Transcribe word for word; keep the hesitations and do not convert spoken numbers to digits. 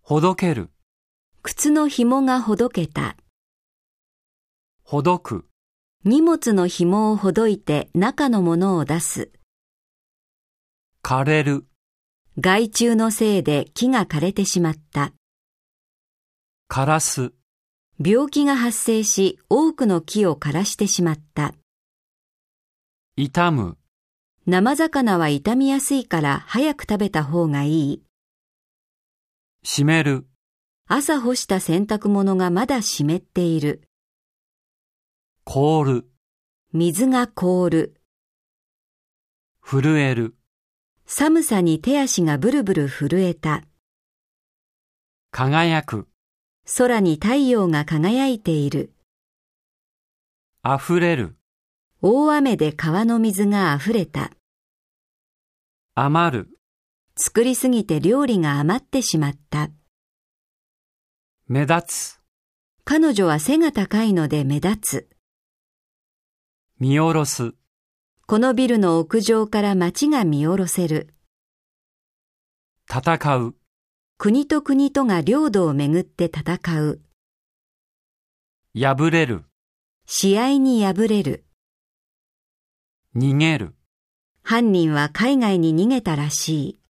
ほどける、 靴の紐がほどけた。 ほどく、 荷物の紐をほどいて中のものを出す。 枯れる、 害虫のせいで木が枯れてしまった。 枯らす、 病気が発生し多くの木を枯らしてしまった。 傷む、 生魚は傷みやすいから早く食べた方がいい。 湿る、 朝干した洗濯物がまだ湿っている。 凍る、 水が凍る。 震える、 寒さに手足がブルブル震えた。 輝く、 空に太陽が輝いている。 溢れる、 大雨で川の水があふれた。 余る、 作りすぎて料理が余ってしまった。 目立つ、 彼女は背が高いので目立つ。 見下ろす、 このビルの屋上から街が見下ろせる。 戦う、 国と国とが領土をめぐって戦う。 破れる、 試合に敗れる。 逃げる。 犯人は海外に逃げたらしい。